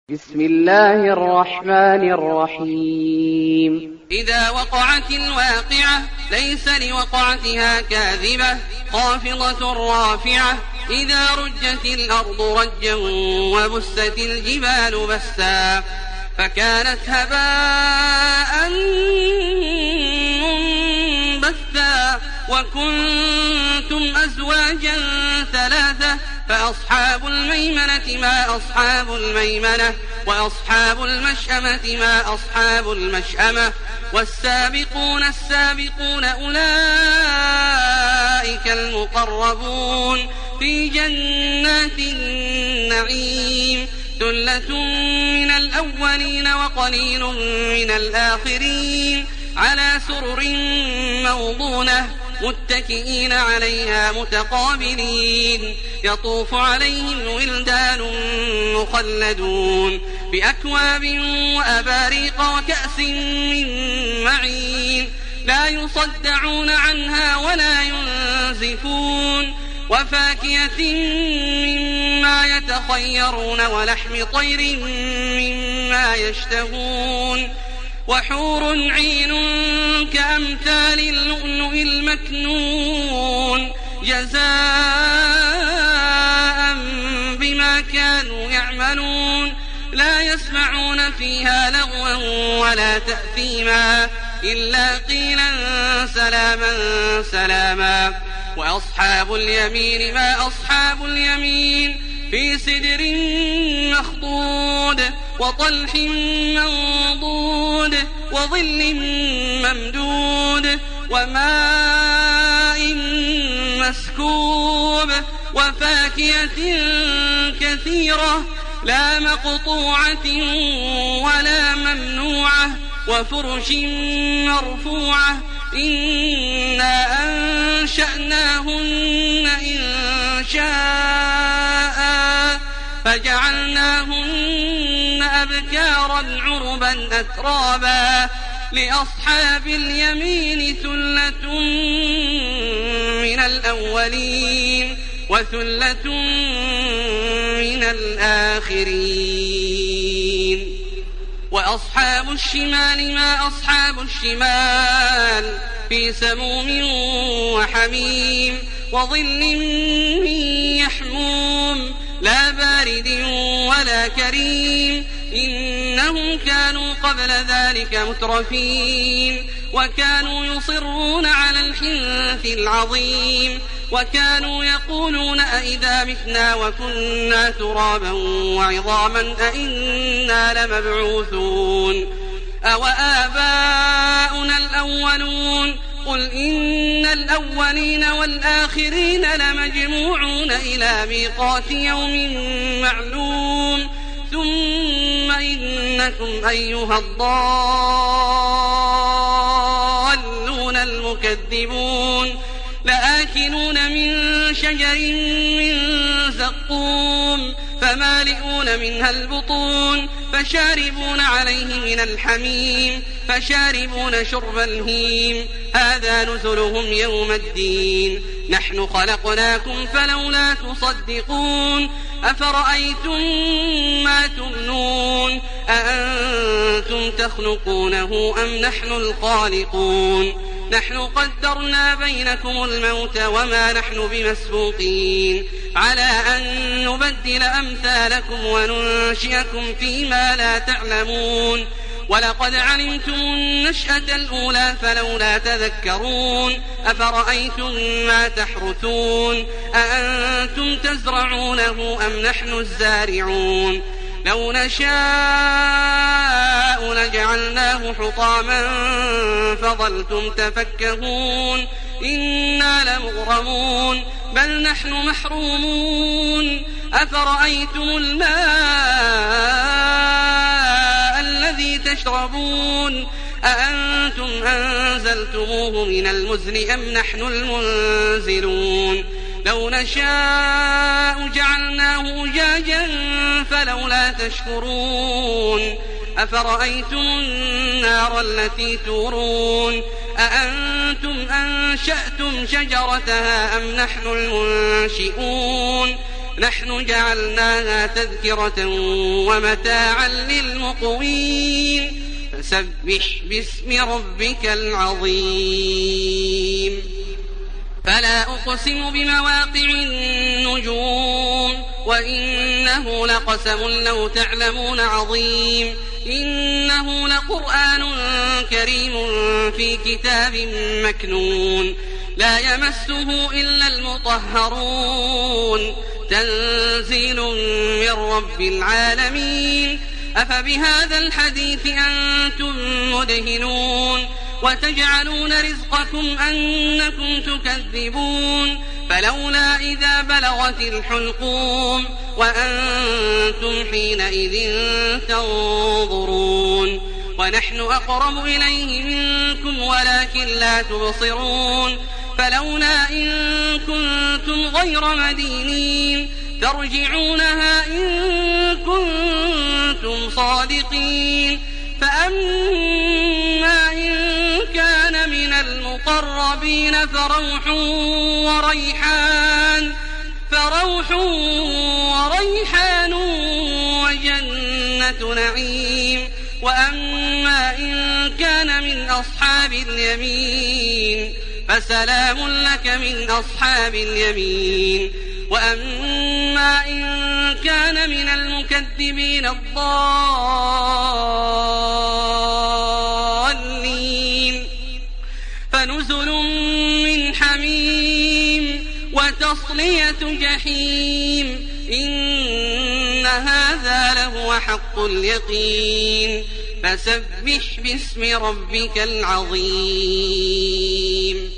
بسم الله الرحمن الرحيم إذا وقعت الواقعة ليس لوقعتها كاذبة خافضة رافعة إذا رجت الأرض رجا وبست الجبال بسا فكانت هباء منبثا وكنتم أزواجا ثلاثة فأصحاب الميمنة ما أصحاب الميمنة وأصحاب المشأمة ما أصحاب المشأمة والسابقون السابقون أولئك المقربون في جنات النعيم ثلة من الأولين وقليل من الآخرين على سرر موضونة متكئين عليها متقابلين يطوف عليهم ولدان مخلدون بأكواب وأباريق وكأس من معين لا يصدعون عنها ولا ينزفون وفاكهة مما يتخيرون ولحم طير مما يشتهون وحور عين كأمثال اللؤلؤ المكنون جزاء بما كانوا يعملون لا يسمعون فيها لغوا ولا تأثيما إلا قيلا سلاما سلاما وأصحاب اليمين ما أصحاب اليمين في سدر مخضود وطلح منضود وظل ممدود وماء مسكوب وفاكهة كثيرة لا مقطوعة ولا ممنوعة وفرش مرفوعة إنا أنشأناهن إن شاء فجعلناهن أبكارا عربا أترابا لأصحاب اليمين ثلة من الأولين وثلة من الآخرين وأصحاب الشمال ما أصحاب الشمال في سموم وحميم وظل من يحموم لا بارد ولا كريم إنهم كانوا قبل ذلك مترفين وكانوا يصرون على الحنث العظيم وكانوا يقولون أئذا متنا وكنا ترابا وعظاما أئنا لمبعوثون أوآباؤنا الأولون قل إن الأولين والآخرين لمجموعون إلى ميقات يوم معلوم ثم إنكم أيها الضالون المكذبون لآكلون من شجر من زقوم فمالئون منها البطون فشاربون عليه من الحميم فشاربون شرب الهيم هذا نزلهم يوم الدين نحن خلقناكم فلولا تصدقون أفرأيتم ما تمنون أأنتم تخلقونه أم نحن الخالقون نحن قدرنا بينكم الموت وما نحن بمسبوقين على أن نبدل أمثالكم وننشئكم فيما لا تعلمون ولقد علمتم النشأة الأولى فلولا تذكرون أفرأيتم ما تحرثون أأنتم تزرعونه أم نحن الزارعون لو نشاء لجعلناه حطاما فظلتم تفكهون إنا لمغرمون بل نحن محرومون أفرأيتم الماء الذي تشربون أأنتم أنزلتموه من المزن أم نحن المنزلون لو نشاء جعلناه أجاجا فلولا تشكرون أفرأيتم النار التي تورون أأنتم أنشأتم شجرتها أم نحن المنشئون نحن جعلناها تذكرة ومتاعا للمقوين فسبح باسم ربك العظيم فلا أقسم بمواقع النجوم وإنه لقسم لو تعلمون عظيم إنه لقرآن كريم في كتاب مكنون لا يمسه إلا المطهرون تنزيل من رب العالمين أفبهذا الحديث أنتم مدهنون وتجعلون رزقكم أنكم تكذبون فلولا إذا بلغت الحلقوم وأنتم حينئذ تنظرون ونحن أقرب إليه منكم ولكن لا تبصرون فلولا إن كنتم غير مدينين ترجعونها إن كنتم صادقين فأما إن كان من المقربين فروح وريحان وجنة نعيم وأما إن كان من أصحاب اليمين فسلام لك من أصحاب اليمين وأما إن كان من المكذبين الضالين فنزل من حميم وتصلية جحيم إن هذا لهو حق اليقين فسبح باسم ربك العظيم